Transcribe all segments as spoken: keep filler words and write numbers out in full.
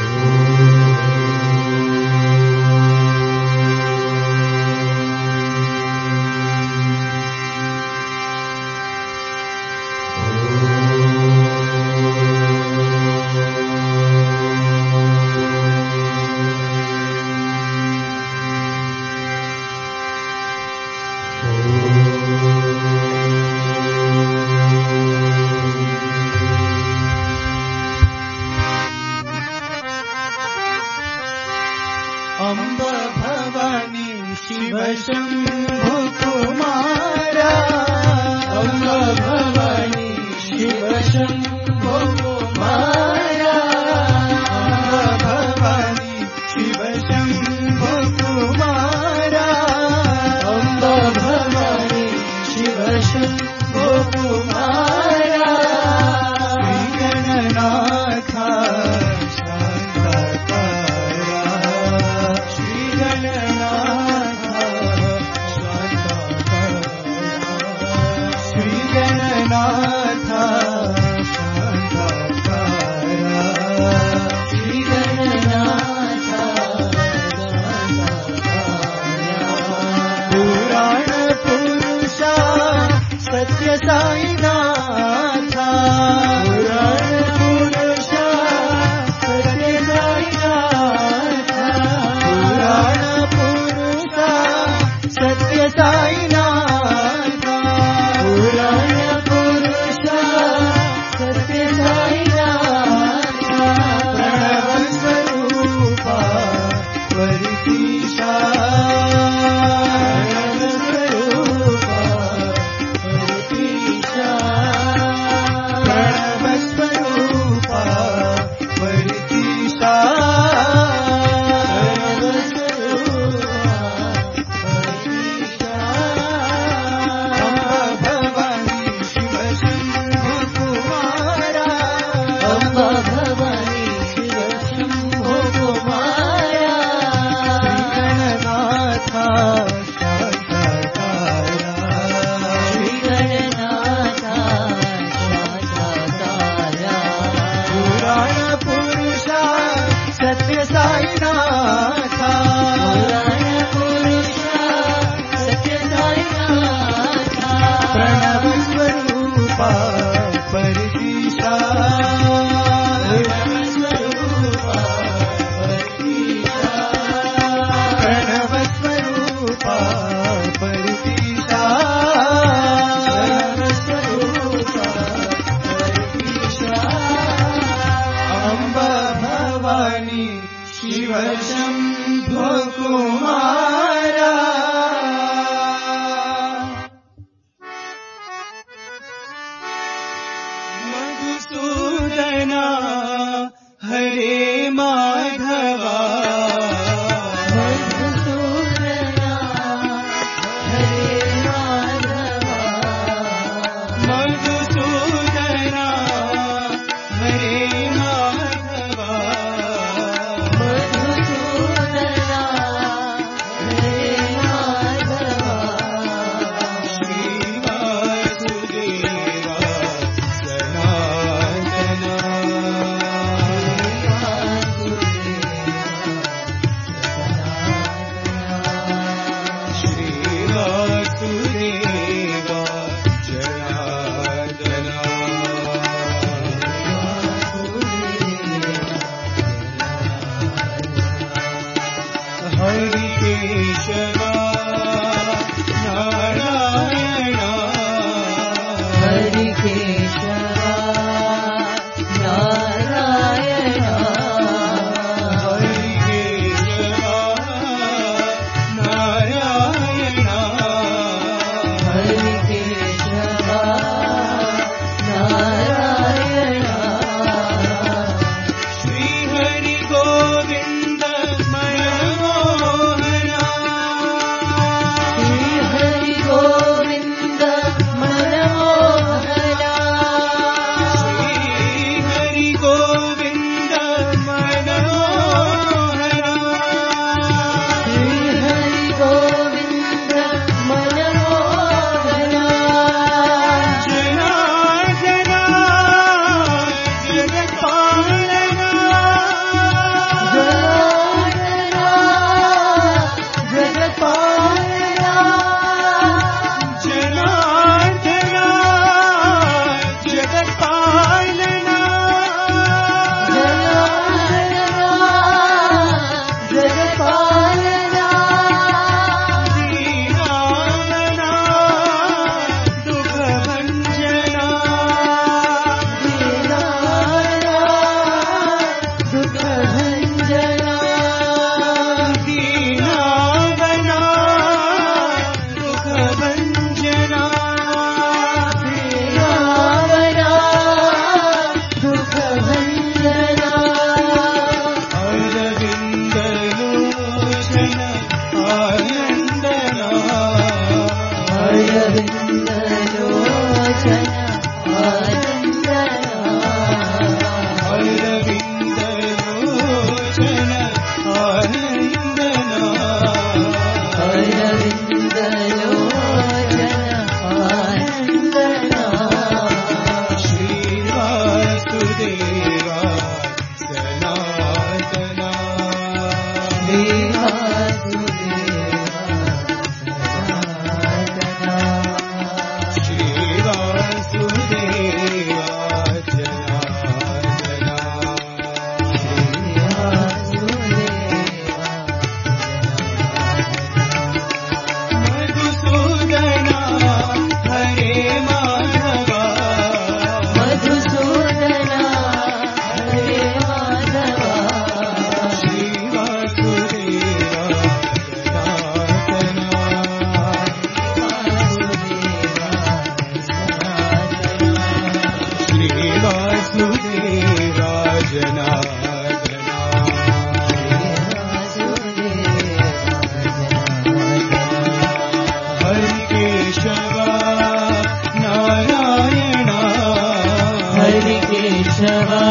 Govinda Maya Mohana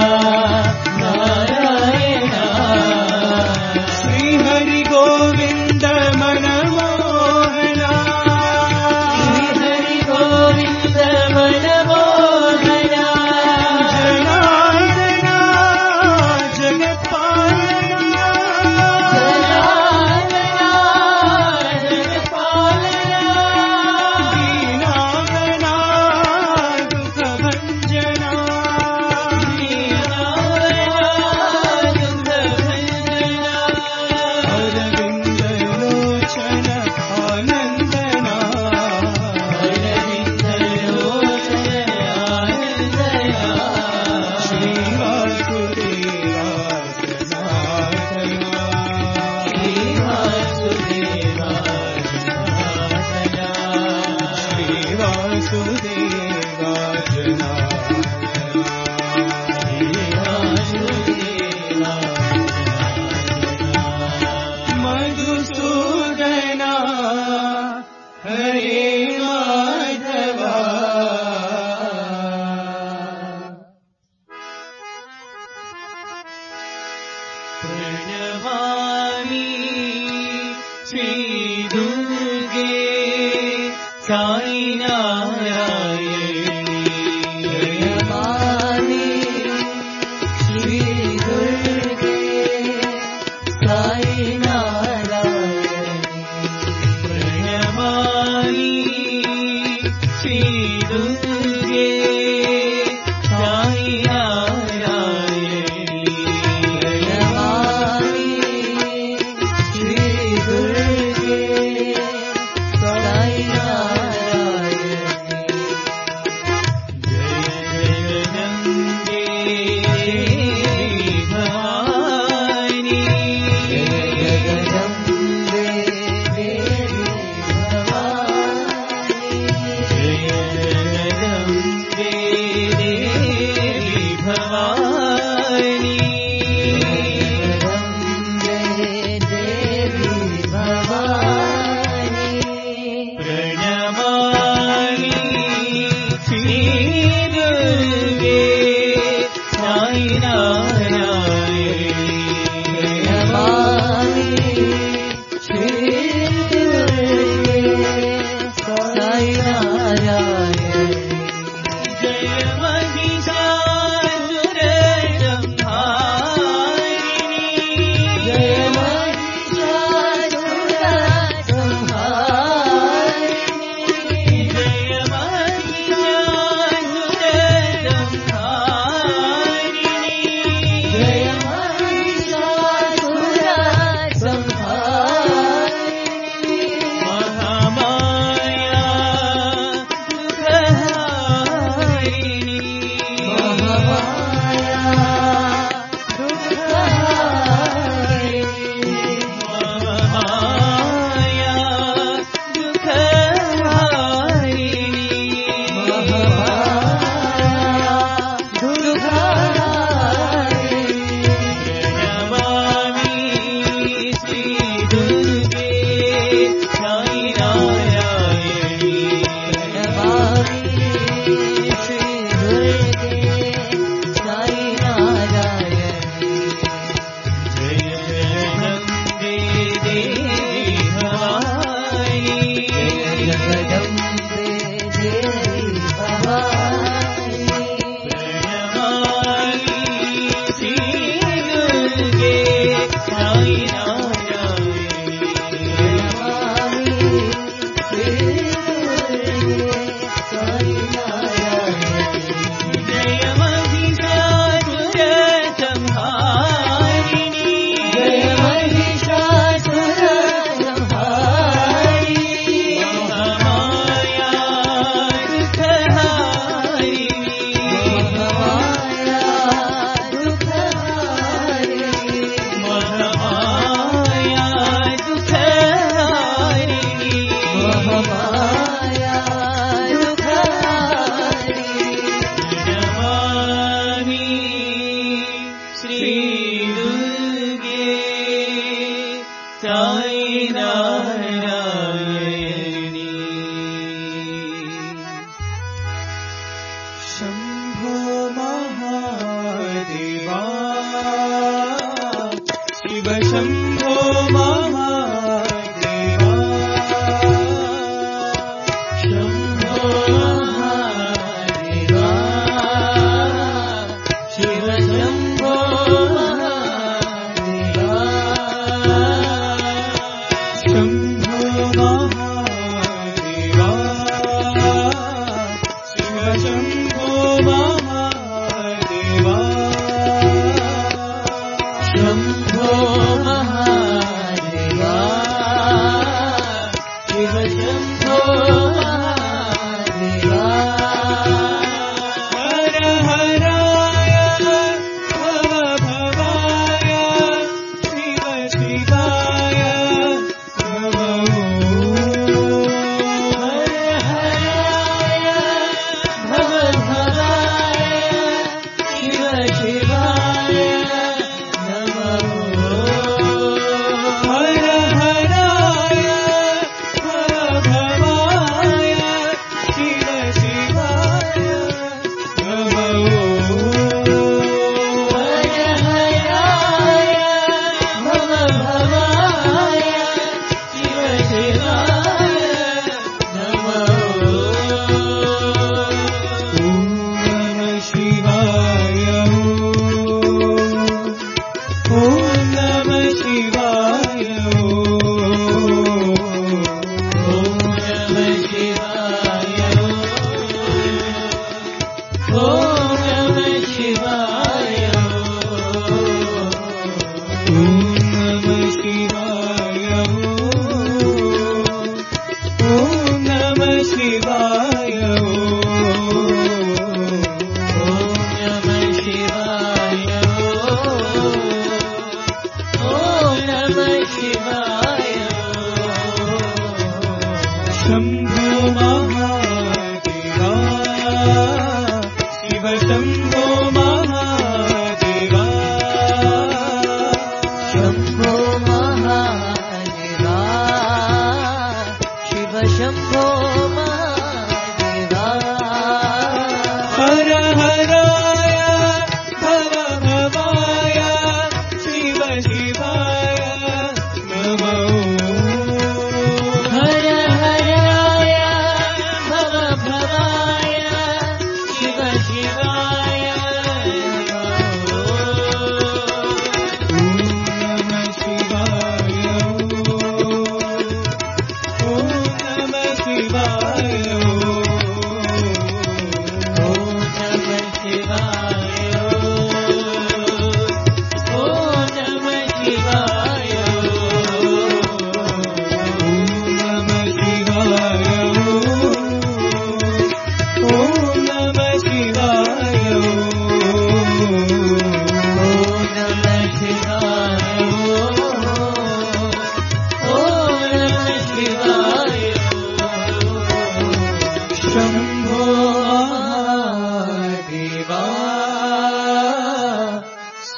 Shambho Mahadev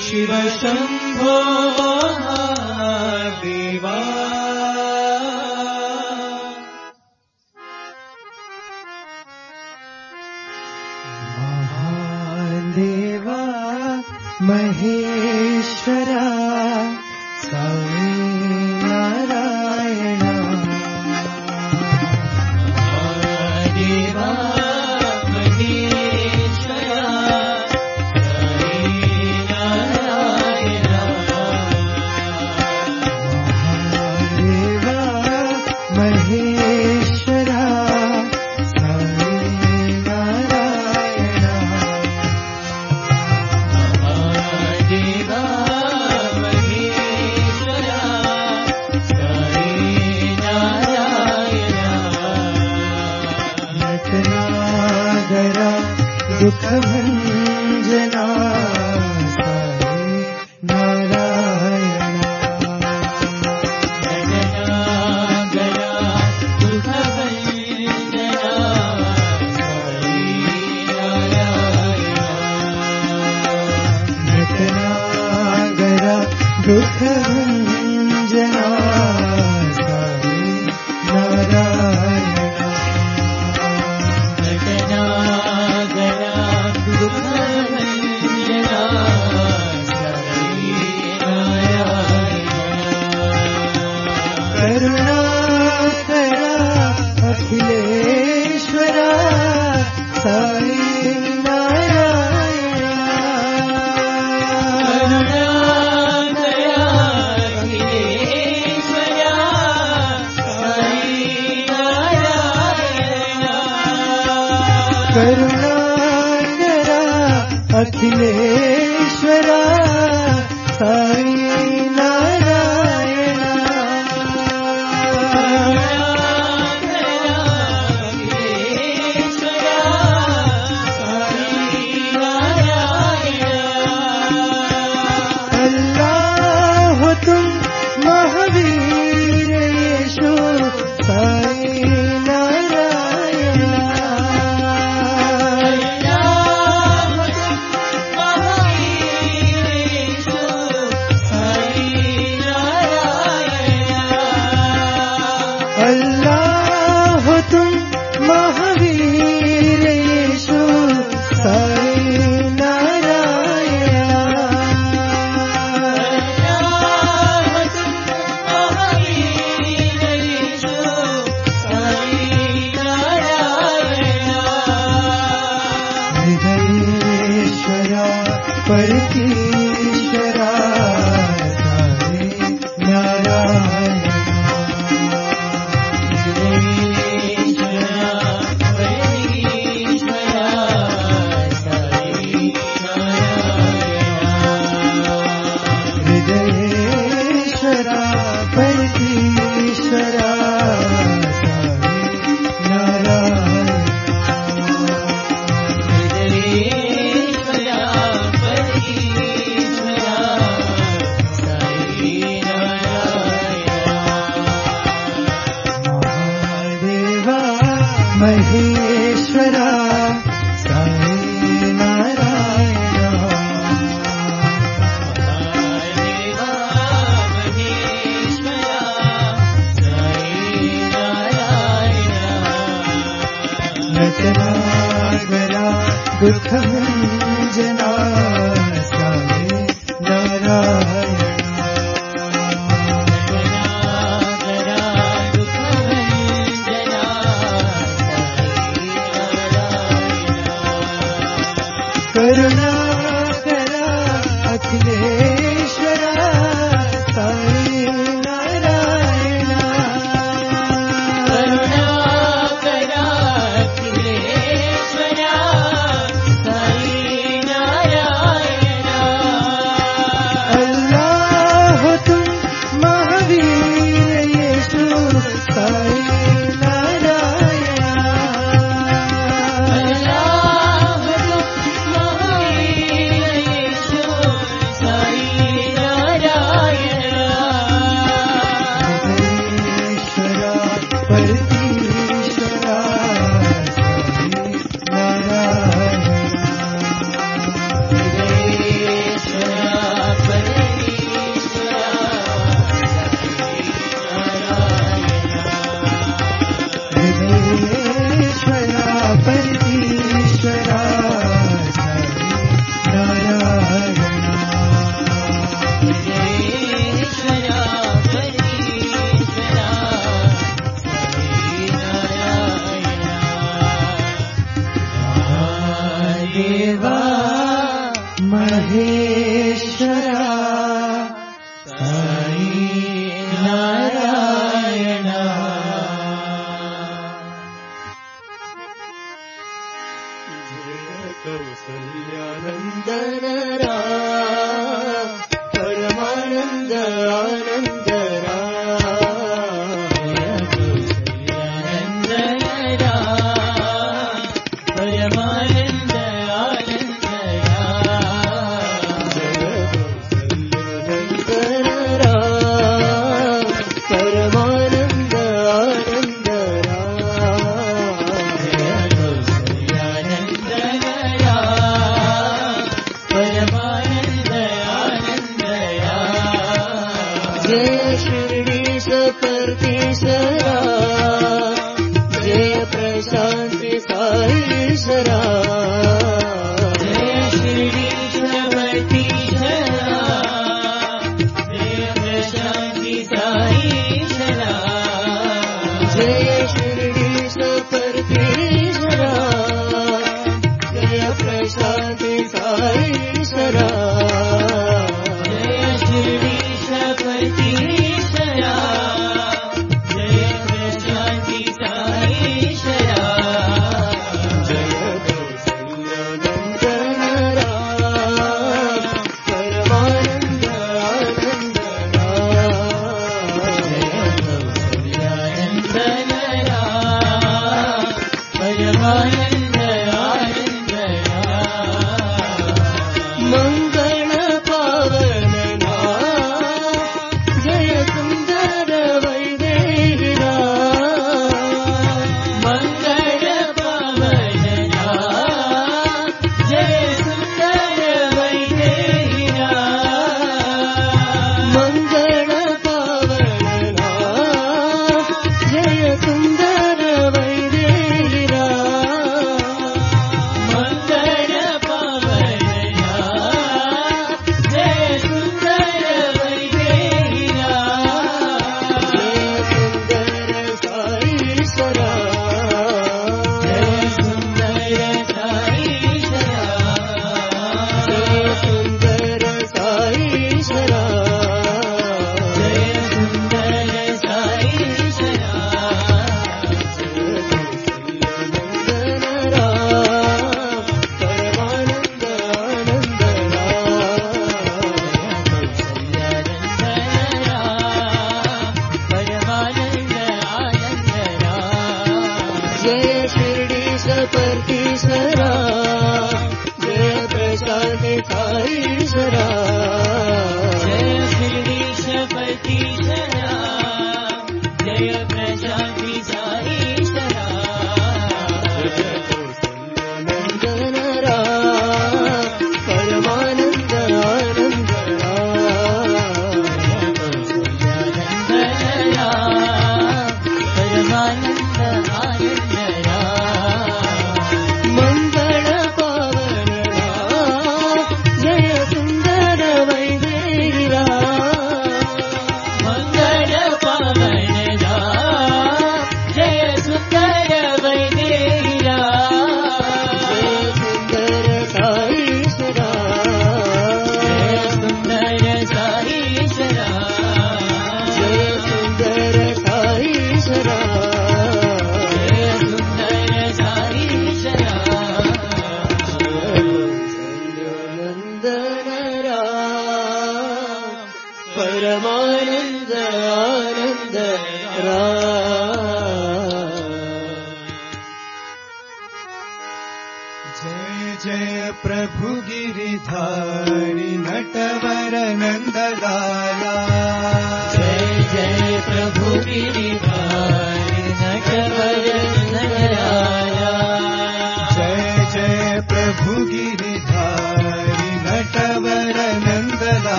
Shiv Shambho Mahadeva. Mahadeva Maheshwara Swami Narayan. Mahadeva Maheshwara दुख भंजना साई नारायण। गया दुख भंजना साई नारायण। नटना गया दुख भंजना साई नारायण। करुणाकरा अखिलेश्वरा साई नारायण। करुणाकरा अखिलेश्वरा साई नारायण। करुणाकरा अखिलेश्वरा साई अल्लाह तुम महावीर यीशु साई नारायण। अल्लाह तुम महावीर यीशु साई नारायण। हृदयेश्वरा परमेश्वरा साई नारायण। महेश्वरा साई नारायण। महादेवा महेश्वरा साई नारायण। नटनागरा दुख भंजना साई नारायण। करुणाकरा अखिलेश्वरा साई नारायण। करुणाकरा अखिलेश्वरा साई नारायण। शिरडीश परतीसरा जय प्रशांती साईसरा जय शिरडीश परतीसरा जय प्रशांती साईसरा जय शिरडीश परतीसरा जय प्रशांती साईसरा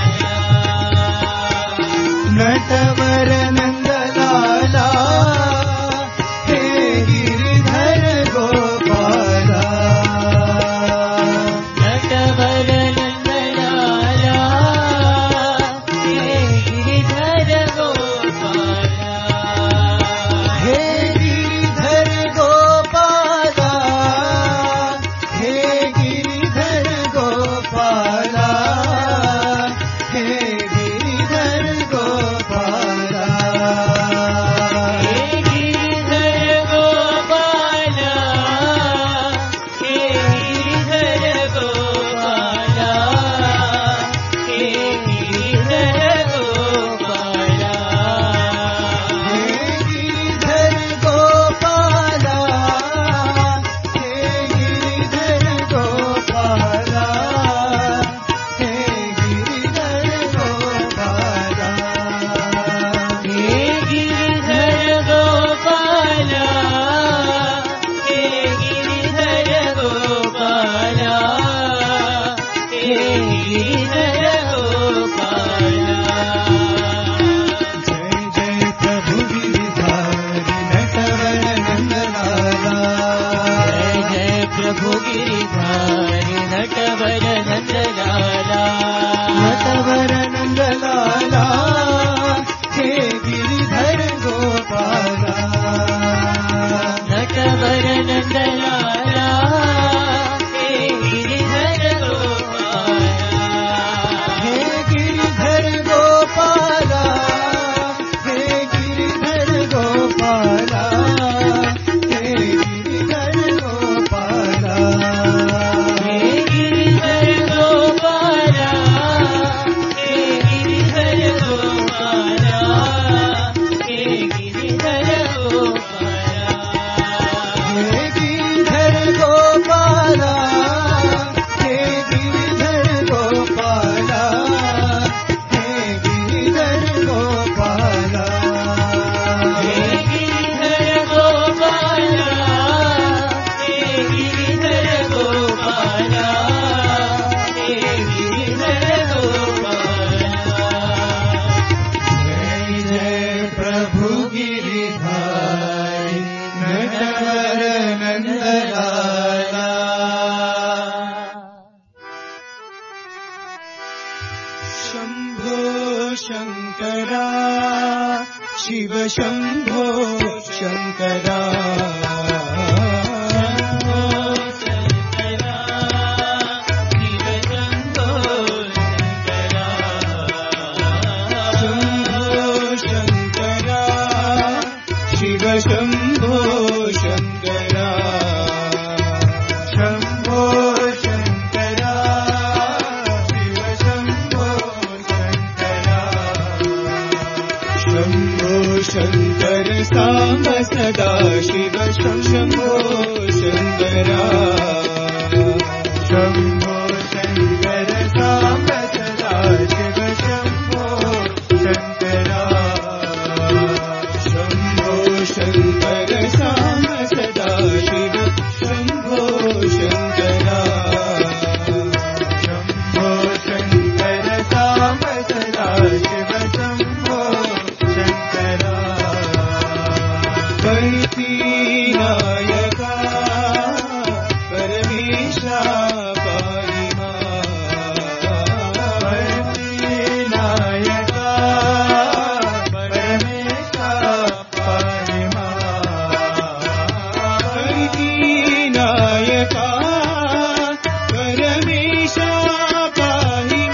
नटवर नंदलाला गोपाला हे गिरिधर गोपाला हे गिरिधर गोपाला हे गिरिधर गोपाला हे गिरिधर गोपाला हे गिरिधर गोपाला हे गिरिधर गोपाला हे गिरिधर गोपाला हे गिरिधर गोपाला हे गिरिधर गोपाला हे गिरिधर गोपाला जय जय प्रभु गिरिधारी नटवर नंदलाला शंभो शंकरा शिव शंभो शंकरा शंभो शंकरा शिव शंभो शंकरा शंभो शंकरा शिव शंभो शंकरा शंभो शंकरा शिव शंभो शंकरा शंभो शंकर सांब सदा शिव शंभो शंकरा शंभो शंकर सांब सदा शिव शंभो शंकरा शंभो शंकर सांब सदा शिव शंभो शंकरा शंभो शंकर सांब सदा शिव शंभो शंकरा कैती नायका परमेशा पाहि मां कैती नायका परमेशा पाहि मां कैती नायका परमेशा पाहि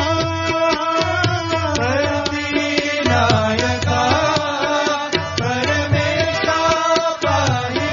मां कैती नायका परमेशा पाहि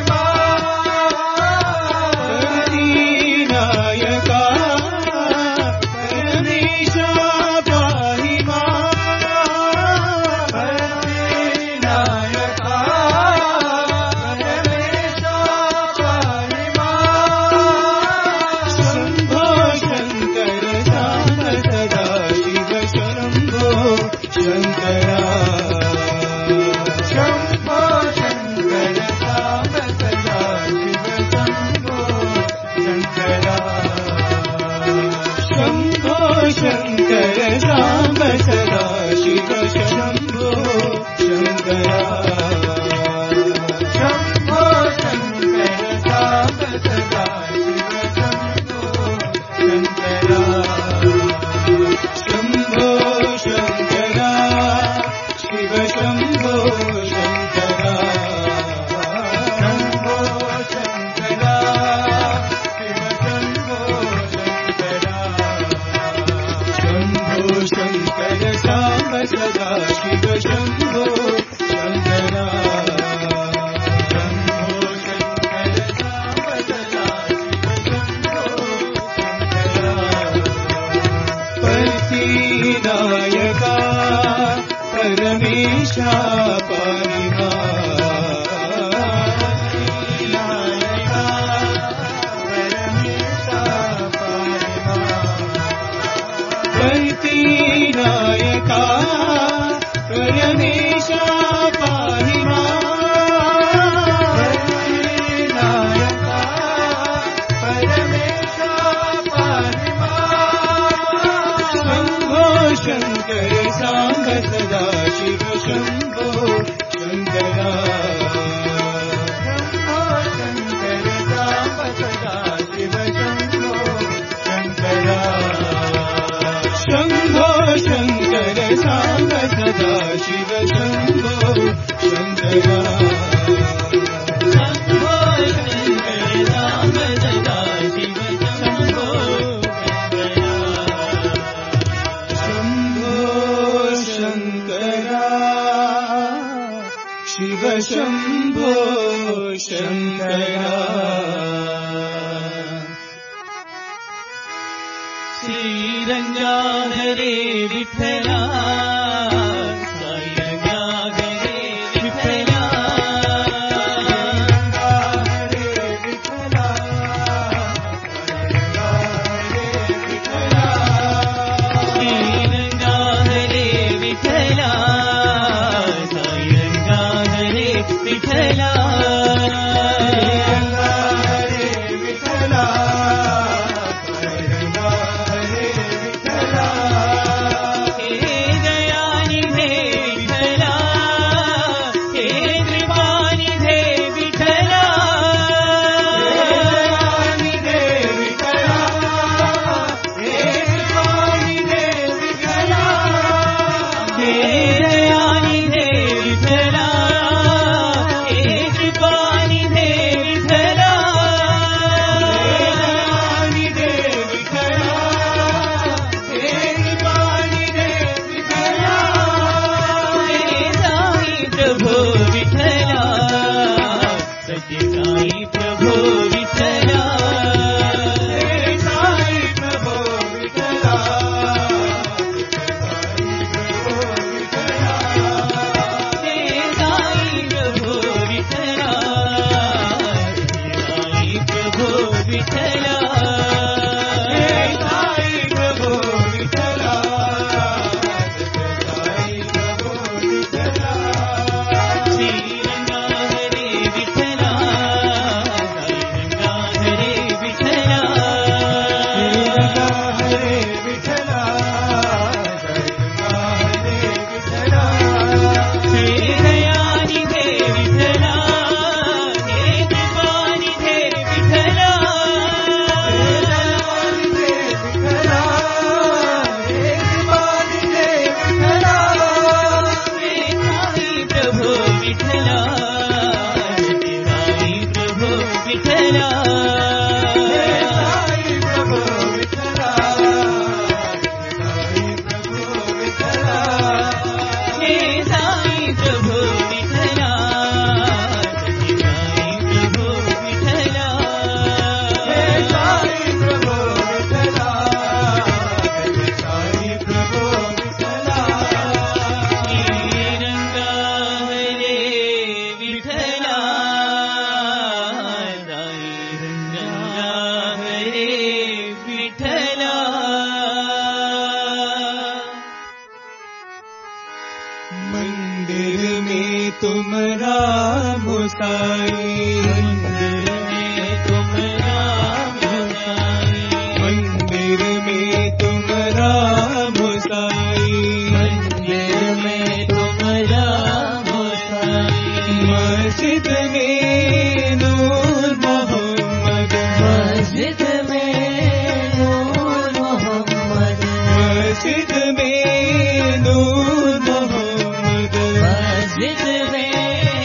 शंभो शंभो शंकरा श्रीरंगा हरे विठला साईरंगा हरे विठला श्रीरंगा हरे विठला साईरंगा हरे विठला मंदिर में तुम राम साई, मंदिर में तुम राम साई, मंदिर में तुम राम साई, मंदिर में तुम राम साई, मस्जिद में नूर मोहम्मद, मस्जिद में नूर मोहम्मद, मस्जिद में नूर मोहम्मद, मस्जिद में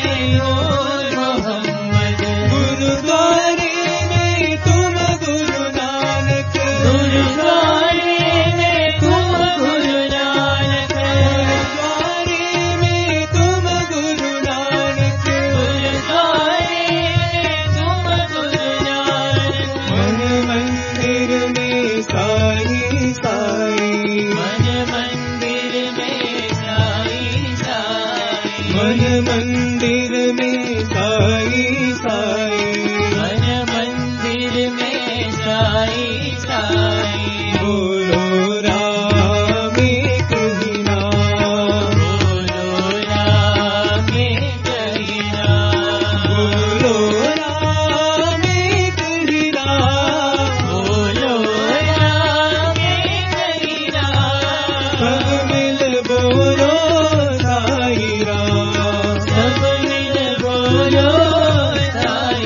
नूर मोहम्मद, गुरुद्वारे में तुम गुरु नानक, गुरुद्वारे में तुम गुरु नानक, गुरुद्वारे में तुम गुरु नानक, गुरुद्वारे में तुम गुरु नानक, मन मंदिर में साई साई, मन मंदिर में साई साई, मन मंदिर में साई साई, मन मंदिर में साई साई, बोलो राम एक ही नाम, बोलो राम एक ही नाम, बोलो राम एक ही नाम, बोलो राम एक ही नाम, सब मिल बोलो साई राम, सब मिल बोलो साई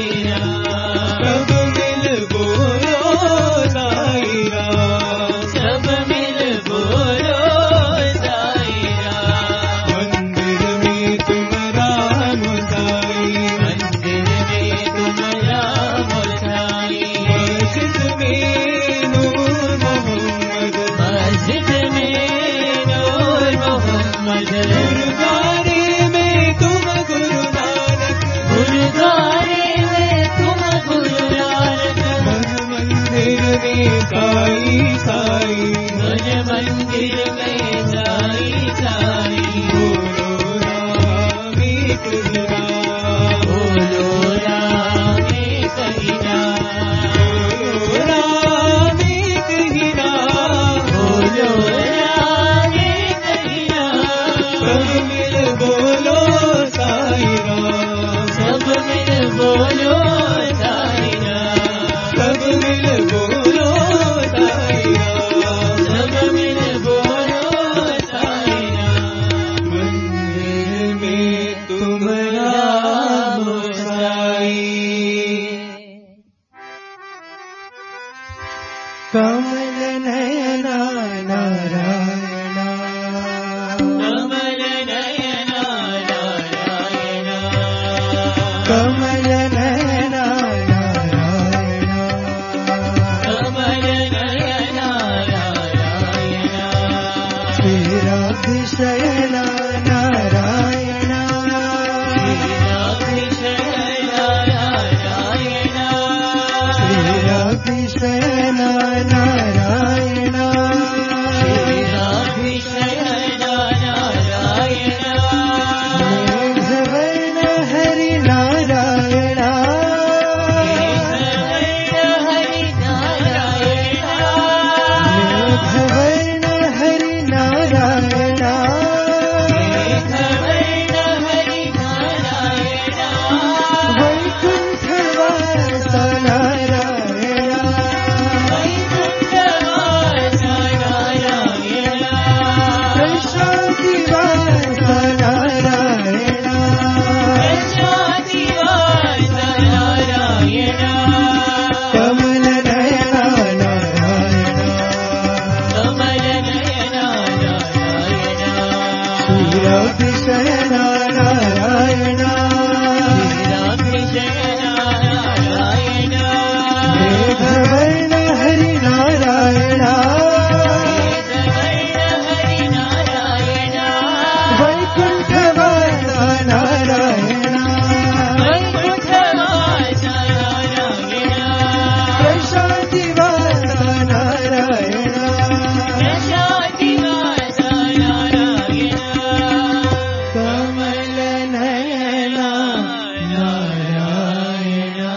साई तुझ मंदिर में साई साई बोलो राम एक ही नाम बोलो राम एक ही नाम बोलो राम एक ही नाम बोलो राम एक ही नाम सब मिल बोलो साई राम सब मिल बोलो साई राम सब मिल बोलो साई राम सब मिल बोलो साई राम मंदिर में तुम राम साई कमल नयना नारायणा कमल नयना नारायणा कमल नयना नारायणा कमल नयना नारायणा श्रीराधिशयना नारायणा श्रीराधिशयना नारायणा श्रीराधिशयना नारायणा श्रीराधिशयना नारायणा मेघवर्ण हरि नारायणा हरि नारायणा मेघवर्ण हरि नारायणा मेघवर्ण हरि नारायणा वैकुंठवास नारायणा वैकुंठवास नारायणा प्रशान्तिवास नारायणा प्रशान्तिवास नारायणा कमल नयना नारायणा कमल नयना नारायणा श्रीराधिशयना नारायणा श्रीराधिशयना नारायणा मेघवर्ण हरि नारायणा मेघवर्ण हरि नारायणा वैकुंठवास नारायणा वैकुंठवास नारायणा प्रशान्तिवास नारायणा प्रशान्तिवास नारायणा कमल नयना नारायणा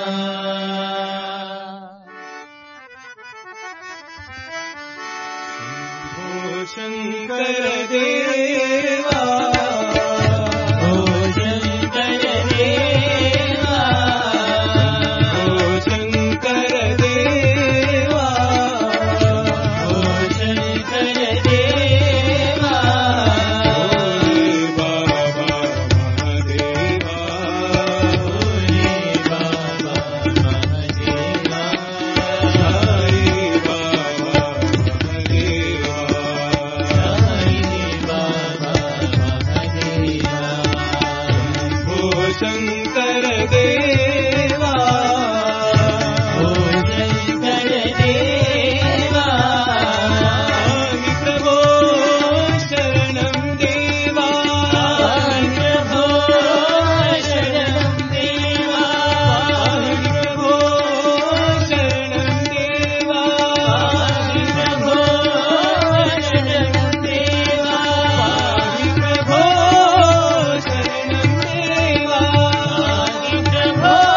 शंभो शंकर देवा ओ शंकर देवा ओ शंकर देवा ओ शंकर देवा भोले बाबा महादेवा भोले बाबा महादेवा साई बाबा महादेवा साई बाबा महादेवा ओ शंकर देवा ओ शंकर देवा स्वामी प्रभो शरणं देवा प्रभो शरणं देवा प्रभो शरणं देवा प्रभो शरणं देवा प्रभो शरणं देवा प्रभो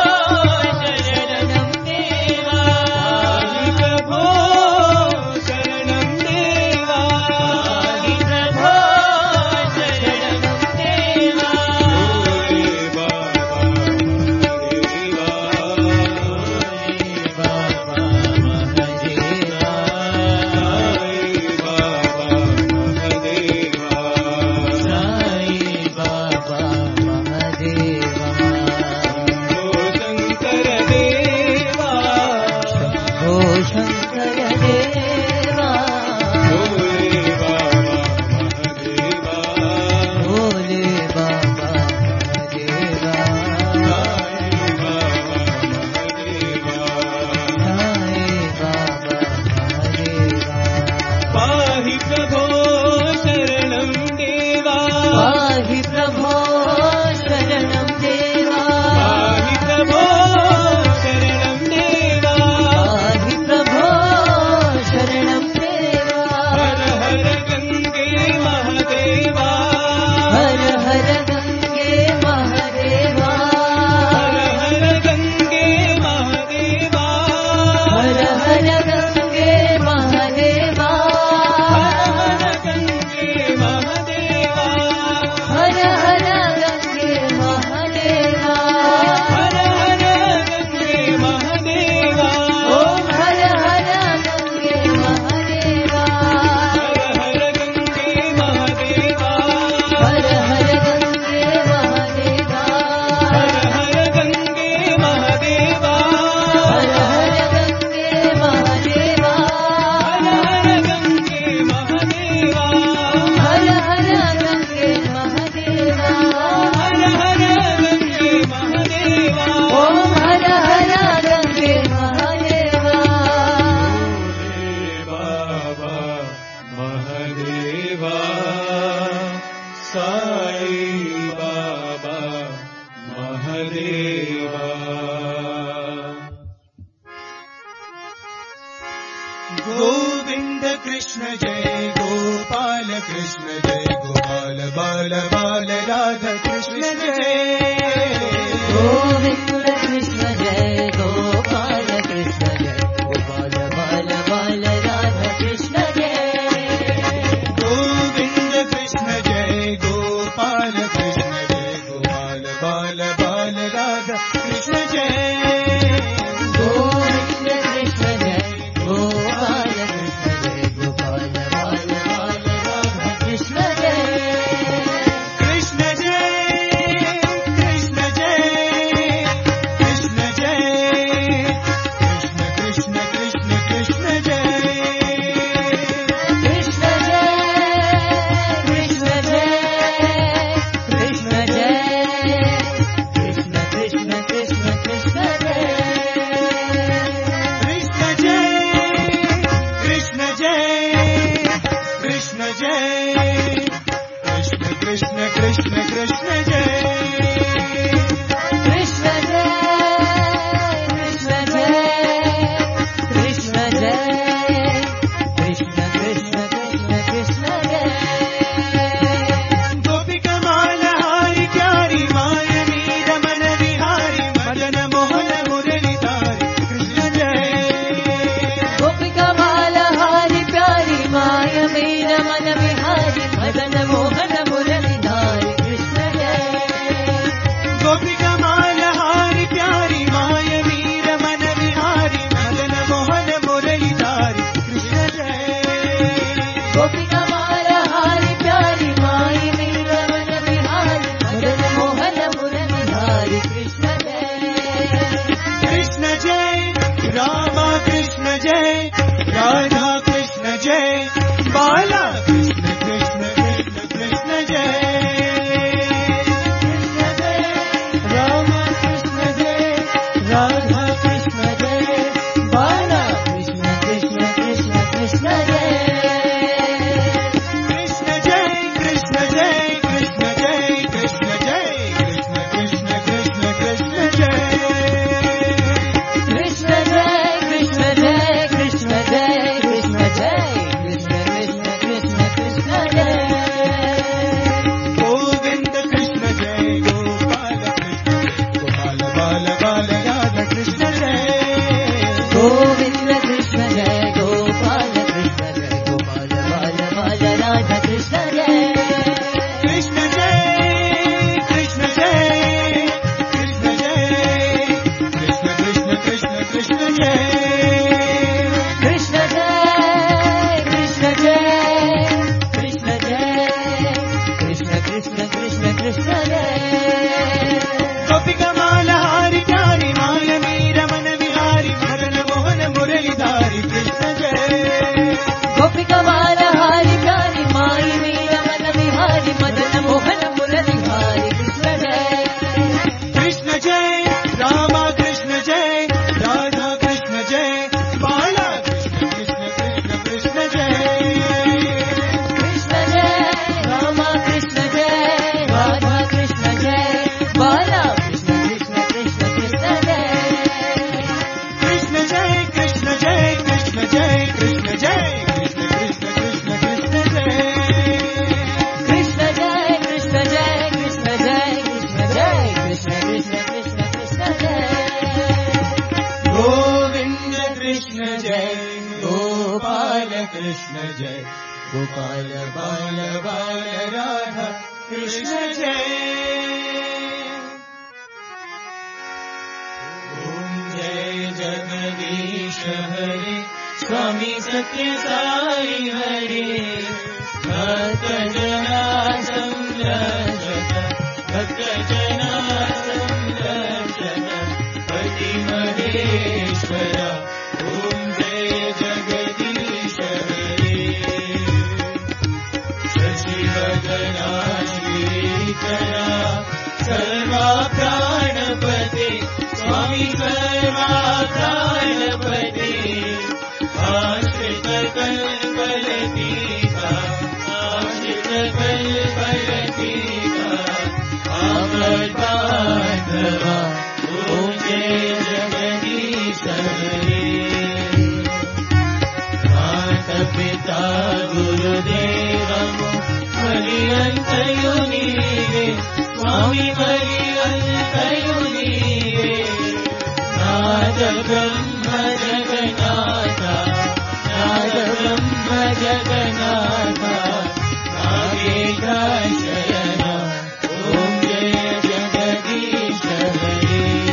राधा कृष्ण जय गोविंद कृष्ण जय गोपाल कृष्ण जय गोपाल बाल बाल राधा कृष्ण जय कृष्ण जय कृष्ण जय कृष्ण जय कृष्ण कृष्ण कृष्ण कृष्ण जय कृष्ण जय कृष्ण जय कृष्ण जय कृष्ण कृष्ण कृष्ण कृष्ण जय कृष्ण जय कृष्ण जय कृष्ण जय कृष्ण कृष्ण कृष्ण कृष्ण जय कृष्ण जय कृष्ण जय कृष्ण जय कृष्ण कृष्ण कृष्ण कृष्ण जय गोपिका मालहारी प्यारी मायनी रमन विहारी मदन मोहन मुरलीधारी कृष्ण जय गोपिका मालहारी प्यारी माय मेरा मन विहारी मदन मोहन मुरलीधारी कृष्ण जय गोपिका मालहारी प्यारी मायनी रमन विहारी मदन मोहन मुरलीधारी कृष्ण जय गोपिका मालहारी प्यारी माय मेरा मन विहारी मदन मोहन मुरलीधारी कृष्ण जय कृष्ण जय रामा कृष्ण जय राधा कृष्ण जय बाला कृष्ण कृष्ण कृष्ण कृष्ण जय कृष्ण जय रामा कृष्ण जय राधा कृष्ण जय बाला कृष्ण कृष्ण कृष्ण कृष्ण जय कृष्ण जय कृष्ण जय कृष्ण जय कृष्ण जय कृष्ण कृष्ण कृष्ण कृष्ण जय कृष्ण जय कृष्ण जय कृष्ण जय कृष्ण जय कृष्ण कृष्ण कृष्ण कृष्ण जय गोविंद कृष्ण जय गोपाल कृष्ण गोपाल बाल बाल राधा कृष्ण जय गोविंद कृष्ण जय गोपाल कृष्ण जय गोपाल बाल बाल राधा कृष्ण जय कृष्ण जय कृष्ण जय कृष्ण जय कृष्ण कृष्ण कृष्ण कृष्ण जय कृष्ण जय कृष्ण जय कृष्ण जय कृष्ण कृष्ण कृष्ण कृष्ण जय गोपिका मालहारी प्यारी मायनी रमन विहारी मदन मोहन मुरलीधारी कृष्ण जय गोपिका मालहारी प्यारी माई मीरा मन विहारी मदन मोहन मुरलीधारी कृष्ण जय कृष्ण जय रामा कृष्ण जय राधा कृष्ण जय बाला कृष्ण कृष्ण कृष्ण कृष्ण जय कृष्ण जय रामा कृष्ण जय राधा कृष्ण जय बाला कृष्ण कृष्ण कृष्ण कृष्ण जय कृष्ण जय कृष्ण जय कृष्ण जय कृष्ण जय कृष्ण कृष्ण कृष्ण कृष्ण जय कृष्ण जय कृष्ण जय कृष्ण जय कृष्ण जय कृष्ण कृष्ण कृष्ण कृष्ण जय गोविंद कृष्ण जय गोपाल कृष्ण जय गोपाल बाल बाल राधा कृष्ण जय ओम जय जगदीश हरे स्वामी सत्य साई हरे भक्त जना संरक्षक भक्त जना संरक्षक पति महेश्वर ओम जय जगदीश हरे शशिवदना श्रीकरा सर्वा प्राणपते स्वामी सर्वा प्राणपते आश्रित कल्पलतीका आश्रित कल्पलतीका आपद्बान्धवा ओम जय जगदीश हरे माता पिता गुरुदेवमो मरियन्तयुनीवे स्वामी मरियन्तयुनीवे नाद ब्रह्म जगन्नाथा नाद ब्रह्म जगन्नाथा नागेश शयन ओम जय जगदीश हरे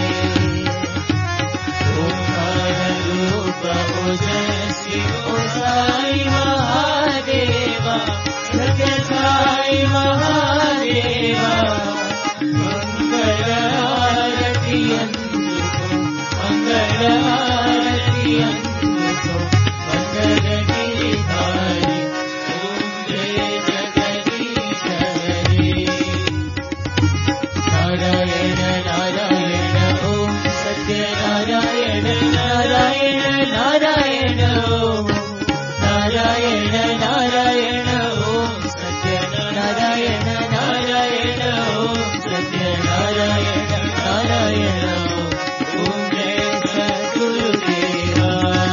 అందుకో మంగళ హారతి అందుకో వందన గిరిధారి ఓం జయ జగదీశ హరి నారాయణ నారాయణ ఓం సత్యనారాయణ నారాయణ నారాయణ ఓం నారాయణ నారాయణ ఓం సత్యనారాయణ నారాయణ ఓం సత్యనారాయణ నారాయణ ఓం జయ సద్గురుదేవా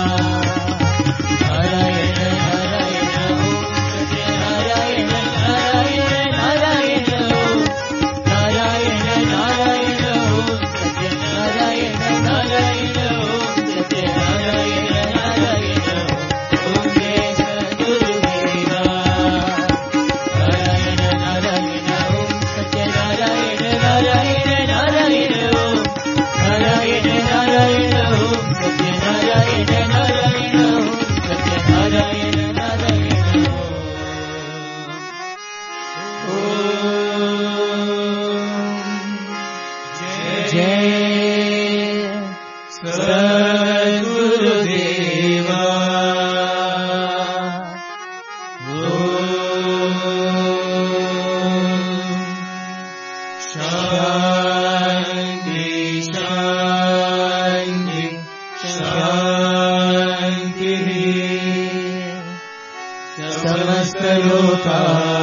నారాయణ నారాయణ ఓం సత్యనారాయణ నారాయణ నారాయణ ఓం నారాయణ నారాయణ ఓం సత్యనారాయణ నారాయణ ఓం సత్యనారాయణ నారాయణ ఓం జయ సద్గురుదేవా నారాయణ నారాయణ ఓం సత్యనారాయణ నారాయణ నారాయణ ఓం నారాయణ నారాయణ ఓం సత్యనారాయణ నారాయణ ఓం సత్యనారాయణ నారాయణ జయ సద్గురుదేవా శాంతి శాంతి శాంతి సమస్త లోకా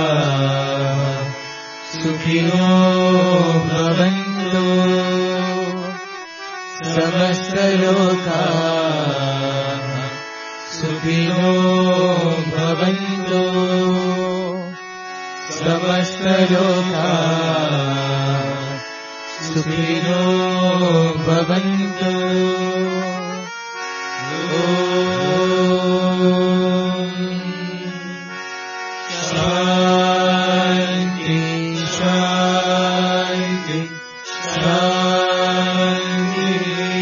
సుఖినో భవంతు సమస్త లోకా సుఖినో భవంతు సమస్త లోకా సుఖినో భవంతు ఓం శాంతి శాంతి శాంతి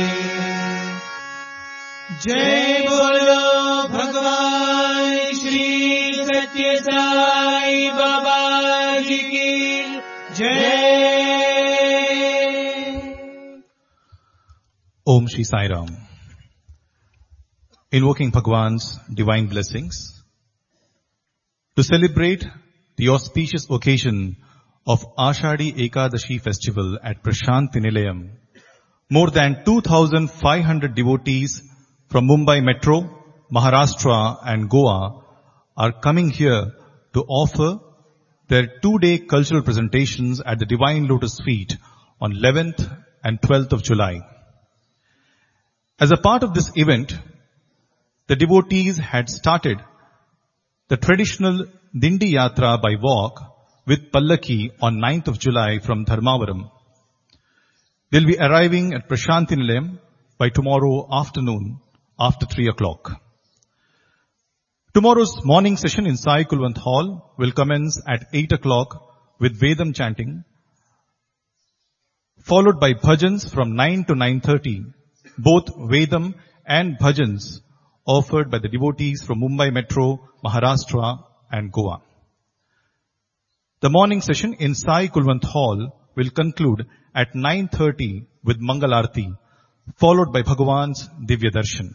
जय बोलो भगवान श्री सत्य साई बाबा जी की जय। Om Shri Sai Ram. Invoking Bhagwan's divine blessings to celebrate the auspicious occasion of Ashadi Ekadashi festival at Prashanti Nilayam. More than two thousand five hundred devotees from Mumbai Metro, Maharashtra and Goa are coming here to offer their two-day cultural presentations at the Divine Lotus Feet on eleventh and twelfth of July. As a part of this event, the devotees had started the traditional Dindi Yatra by walk with Pallaki on ninth of July from Dharmavaram. They'll be arriving at Prashanti Nilayam by tomorrow afternoon after three o'clock. Tomorrow's morning session in Sai Kulwant Hall will commence at eight o'clock with Vedam chanting, followed by bhajans from nine to nine thirty, both Vedam and bhajans offered by the devotees from Mumbai Metro, Maharashtra and Goa. The morning session in Sai Kulwant Hall will conclude at nine thirty with Mangalarti, followed by Bhagwan's Divya Darshan.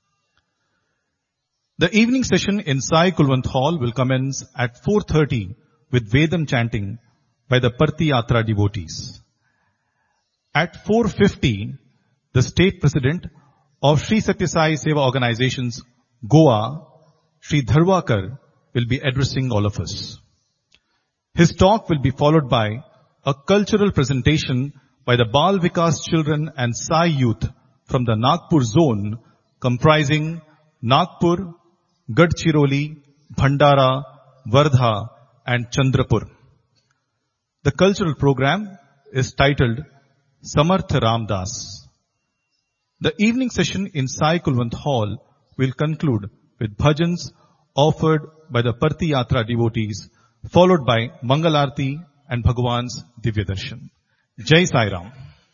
The evening session in Sai Kulwant Hall will commence at four thirty with Vedam chanting by the Parti Yatra devotees. At four fifty, the State President of Sri Satya Sai Seva Organizations, Goa, Sri Dharwakar, will be addressing all of us. His talk will be followed by a cultural presentation by the Bal Vikas children and Sai youth from the Nagpur zone comprising Nagpur, Gadchiroli, Bhandara, Wardha and Chandrapur. The cultural program is titled Samartha Ramdas. The evening session in Sai Kulwant Hall will conclude with bhajans offered by the Parti Yatra devotees, followed by Mangalarti and Bhagwan's Divya Darshan. Jai Sai Ram.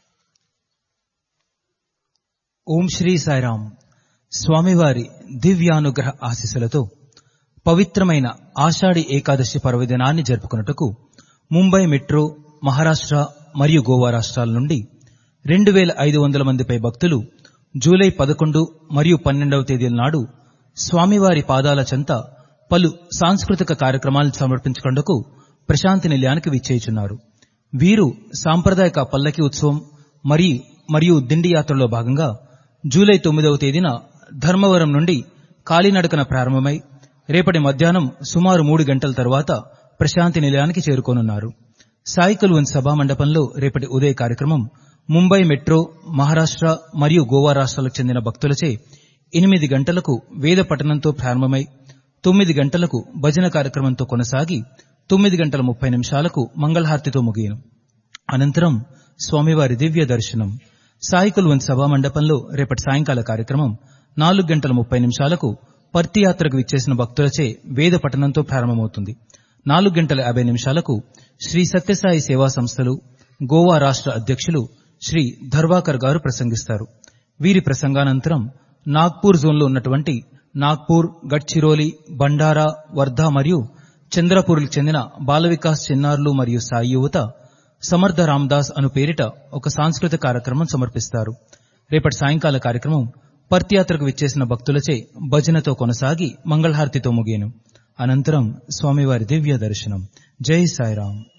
ఓం శ్రీ సాయిరామ్. స్వామివారి దివ్యానుగ్రహ ఆశీస్సులతో పవిత్రమైన ఆషాఢి ఏకాదశి పర్వదినాన్ని జరుపుకున్నట్టుకు Mumbai metro, Maharashtra మరియు గోవా రాష్ట్రాల నుండి రెండు వేల ఐదు వందల మందిపై భక్తులు జూలై పదకొండు మరియు పన్నెండవ తేదీల నాడు స్వామివారి పాదాల చెంత పలు సాంస్కృతిక కార్యక్రమాలను సమర్పించుకొండకు ప్రశాంతి నిలయానికి విచ్చేయుచున్నారు. వీరు సాంప్రదాయక పల్లకి ఉత్సవం మరియు మరియు దిండి యాత్రలో భాగంగా జూలై తొమ్మిదవ తేదీన ధర్మవరం నుండి కాలినడకన ప్రారంభమై రేపటి మధ్యాహ్నం సుమారు మూడు గంటల తర్వాత ప్రశాంతి నిలయానికి చేరుకోనున్నారు. సాయి కుల్వన్ సభా మండపంలో రేపటి ఉదయ కార్యక్రమం ముంబై మెట్రో, మహారాష్ట్ర మరియు గోవా రాష్ట్రాలకు చెందిన భక్తులచే ఎనిమిది గంటలకు వేద పఠనంతో ప్రారంభమై తొమ్మిది గంటలకు భజన కార్యక్రమంతో కొనసాగి తొమ్మిది గంటల ముప్పై నిమిషాలకు మంగళహారతితో ముగియను. అనంతరం స్వామివారి దివ్య దర్శనం. సాయి కుల్వన్ సభా మండపంలో రేపటి సాయంకాల కార్యక్రమం నాలుగు గంటల ముప్పై నిమిషాలకు పర్తి యాత్రకు విచ్చేసిన భక్తులచే వేద పఠనంతో ప్రారంభమవుతుంది. నాలుగు గంటల యాభై నిమిషాలకు శ్రీ సత్యసాయి సేవా సంస్థలు గోవా రాష్ట్ర అధ్యక్షులు శ్రీ ధర్వాకర్ గారు ప్రసంగిస్తారు. వీరి ప్రసంగానంతరం నాగ్పూర్ జోన్లో ఉన్నటువంటి నాగ్పూర్, గడ్చిరోలి, బండారా, వర్ధా మరియు చంద్రపూర్కు చెందిన బాల వికాస్ చిన్నారులు మరియు సాయి యువత సమర్థ రామ్దాస్ అను పేరిట ఒక సాంస్కృతిక కార్యక్రమం సమర్పిస్తారు. రేపటి సాయంకాల కార్యక్రమం పర్తి యాత్రకు విచ్చేసిన భక్తులచే భజనతో కొనసాగి మంగళహారతితో ముగియను. అనంతరం స్వామివారి దివ్య దర్శనం. జై సాయిరాం.